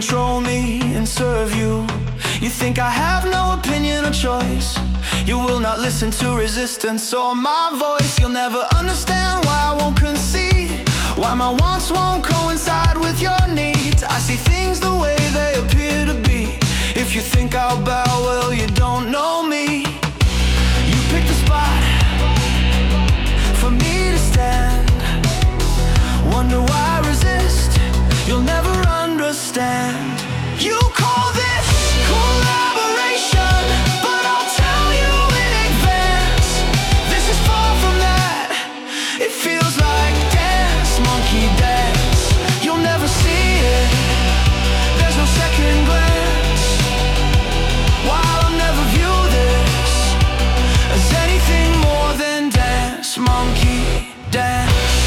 control me and serve you. You think I have no opinion or choice. You will not listen to resistance or my voice. You'll never understand why I won't concede, why my wants won't coincide with your needs. I see things the way they appear to be. If you think I'll bow, well, you don't know me. You picked a spot for me to stand. Wonder why I resist, you'll never understand. You call this collaboration, but I'll tell you in advance, this is far from that. It feels like dance, monkey dance. You'll never see it, there's no second glance. While I'll never view this as anything more than dance, monkey dance.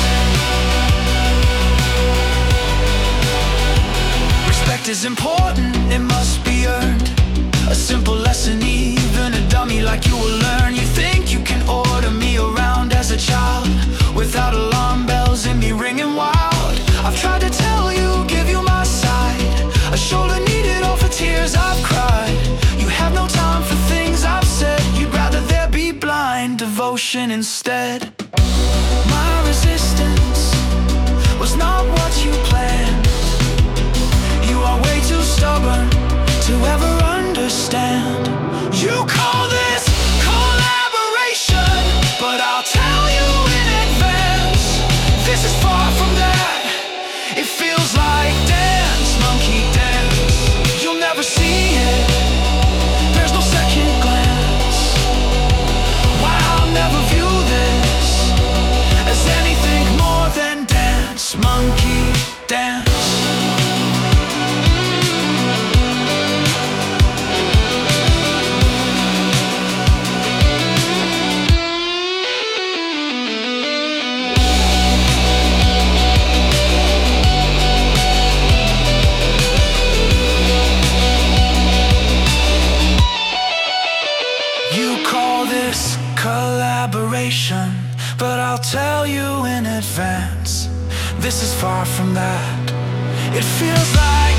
Respect is important, it must be earned. A simple lesson even a dummy like you will learn. You think you can order me around as a child without alarm bells and me ringing wild. I've tried to tell you, give you my side, a shoulder needed all for tears I've cried. You have no time for things I've said, you'd rather there be blind devotion instead. My resistance was not what you planned. You are way too stubborn to ever understand. You call this collaboration, but I'll tell you in advance, this is far from that. It feels like dance, monkey dance. You'll never see it, there's no second glance. Why I'll never view this as anything more than dance, monkey dance. You call this collaboration, but I'll tell you in advance, this is far from that. It feels like